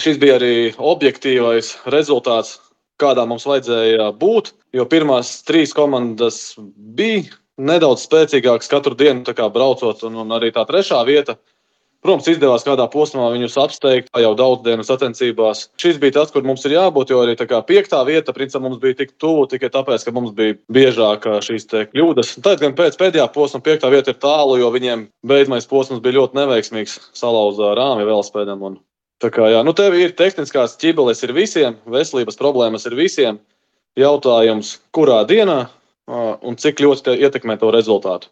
šis bija arī objektīvais rezultāts, kādā mums vajadzēja būt, jo pirmās 3 komandas bija nedaudz spēcīgākas katru dienu, tā kā braucot, un arī tā 3. vieta. Protams, izdevās kādā posmā viņus apsteigt jau daudz dienu sacensībās. Šis bija tas, kur mums ir jābūt, jo arī tā kā 5. vieta, principā, mums bija tik tuvu tikai tāpēc, ka mums bija biežāk šīs kļūdas. Tad gan pēc pēdējā posma 5. vieta ir tālu, jo viņiem beidzamais posms bija ļoti neveiksmīgs, salauza rāmi velospēdam. Un tā kā, jā, tev ir tehniskās ķibeles ir visiem, veselības problēmas ir visiem. Jautājums, kurā dienā un cik ļoti ietekmē to rezultātu.